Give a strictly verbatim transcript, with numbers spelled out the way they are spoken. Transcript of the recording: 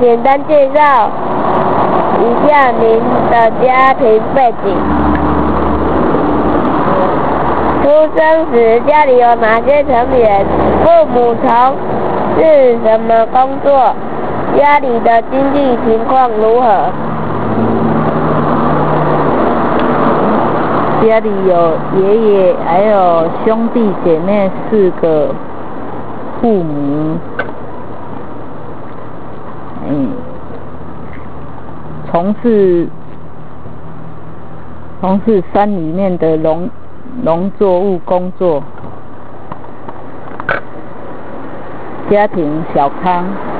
简单介绍一下您的家庭背景。出生时家里有哪些成员？父母从事什么工作？家里的经济情况如何？ 家里有爷爷，还有兄弟姐妹四个，父母，嗯，从事从事山里面的农农作物工作，家庭小康。